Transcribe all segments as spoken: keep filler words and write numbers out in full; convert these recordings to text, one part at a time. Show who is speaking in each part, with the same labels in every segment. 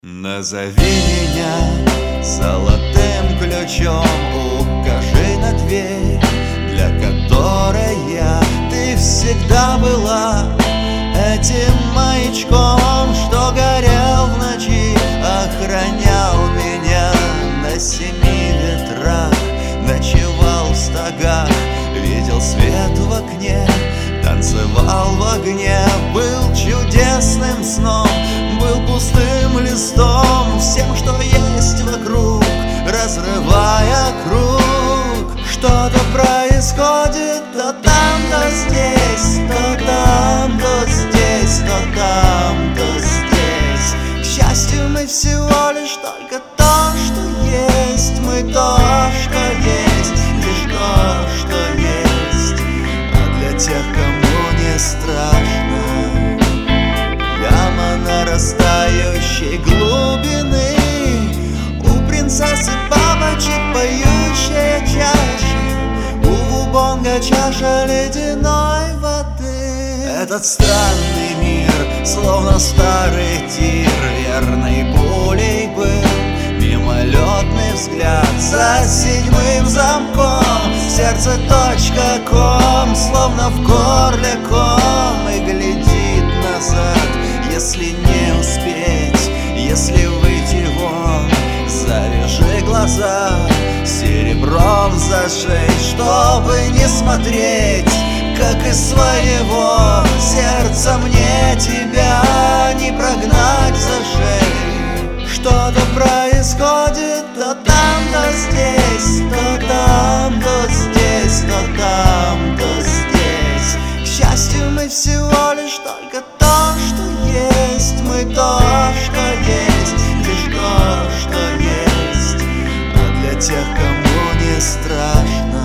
Speaker 1: Назови меня золотым ключом, укажи на дверь, для которой я, ты всегда была этим маячком, что горел в ночи, охранял меня на семи ветрах, ночевал в стогах, видел свет в окне, танцевал в огне, был чудесным сном, был пустым листом, всем, что есть вокруг, разрывая круг. Что-то происходит, то там, то здесь, то там, то здесь, то там, то здесь. К счастью, мы всего лишь только то, что есть, мы то, что есть, лишь то, что есть. А для тех, кому не страшно, яма нарастающей глубины, у принцессы бабочек поющая чаша, у вубонга чаша ледяной воды. Этот странный мир, словно старый тир, верной пулей был мимолетный взгляд за седьмым замком. Сердце точка ком, словно в горле ком, и глядит назад. Если не успеть, если выйти вон, завяжи глаза серебром зашить, чтобы не смотреть, как из своего сердца мне тебя не прогнать за шею. Что-то происходит, то там, то здесь, то там, то здесь, то там, то здесь. К счастью, мы всего лишь только то, что есть, мы то, что есть, лишь то, что есть. А для тех, кому не страшно,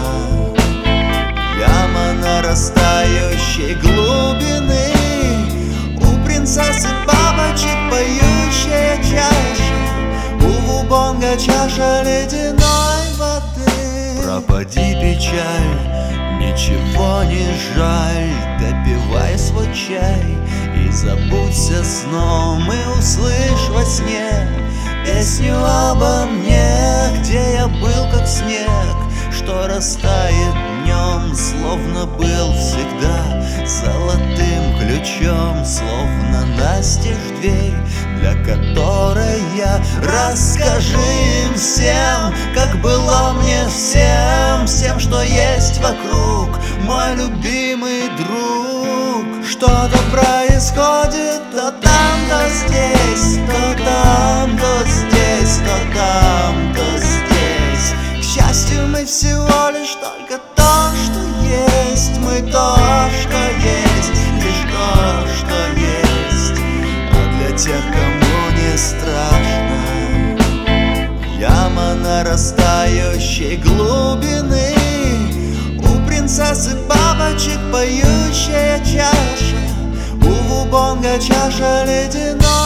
Speaker 1: яма нарастающей глубины, у принцессы бабочек поющая чаша, у вубонга чаша ледяной воды. Пропади, печаль, ничего не жаль, допивай свой чай и забудься сном, и услышь во сне песню обо мне, где я был как снег, что растает днем, словно был всегда золотым ключом, словно настежь дверь, для которой я. Расскажи им всем, как было мне всем, всем, что есть вокруг, мой любимый друг. Что-то происходит, то там, то здесь, то там, то здесь, то там, то здесь. К счастью, мы всего лишь только то, что есть, мы то, что есть, лишь то, что есть. А для тех, кому не страшно, яма нарастающей глубины, у принцессы бабочек поющая чаша, у вубонга чаша ледяной